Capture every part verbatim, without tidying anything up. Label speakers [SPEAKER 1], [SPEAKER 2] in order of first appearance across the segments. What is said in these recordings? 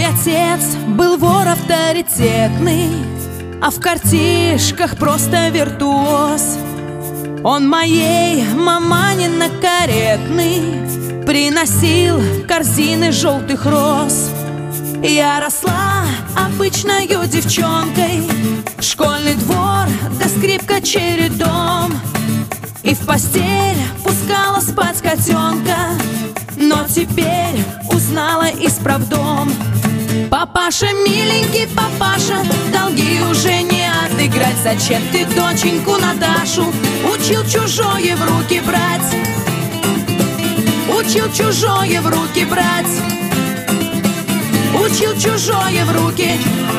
[SPEAKER 1] отец был вор авторитетный, а в картишках просто виртуоз. Он моей мамане на каретный приносил корзины желтых роз. Я росла обычною девчонкой, школьный двор да скрипка чередом, и в постель пускала спать котенка, но теперь узнала исправдом. Папаша, миленький папаша, долги уже не отыграть. Зачем ты доченьку Наташу учил чужое в руки брать? Учил чужое в руки брать. Учил чужое в руки.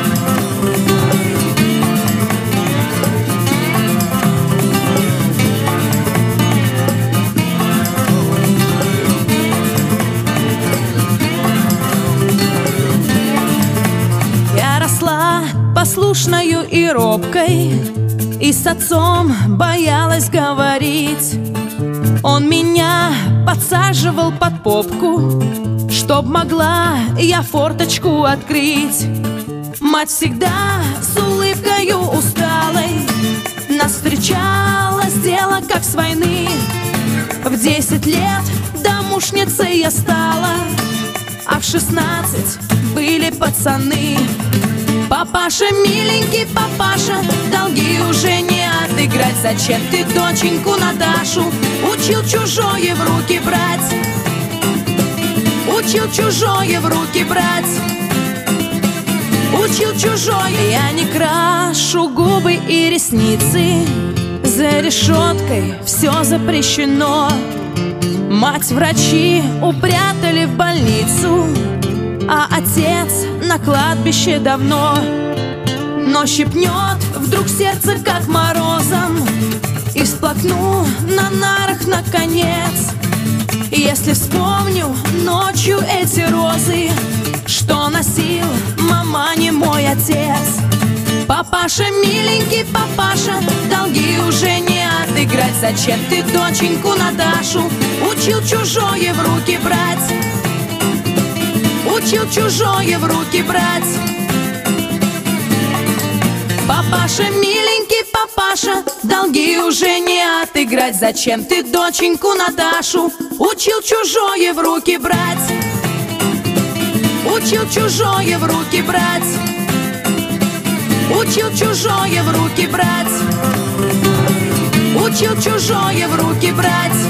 [SPEAKER 1] Послушною и робкой, и с отцом боялась говорить. Он меня подсаживал под попку, чтоб могла я форточку открыть. Мать всегда с улыбкою усталой нас встречала с дела, как с войны. В десять лет домушницей я стала, а в шестнадцать были пацаны. Папаша, миленький папаша, долги уже не отыграть. Зачем ты доченьку Наташу учил чужое в руки брать? Учил чужое в руки брать. Учил чужое. Я не крашу губы и ресницы, за решеткой все запрещено. Мать врачи упрятали в больницу, а отец на кладбище давно. Но щипнет вдруг сердце, как морозом, и всплакну на нарах наконец, если вспомню ночью эти розы, что носил мамане мой отец. Папаша, миленький папаша, долги уже не отыграть. Зачем ты доченьку Наташу учил чужое в руки брать? Учил чужое в руки брать. Папаша, миленький папаша, долги уже не отыграть. Зачем ты доченьку Наташу учил чужое в руки брать? Учил чужое в руки брать. Учил чужое в руки брать. Учил чужое в руки брать.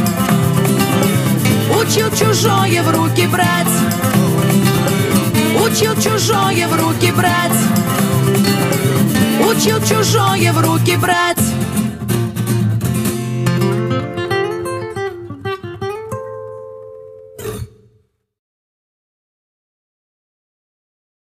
[SPEAKER 1] Учил чужое в руки брать. Учил чужое в руки брать. Учил чужое в руки брать.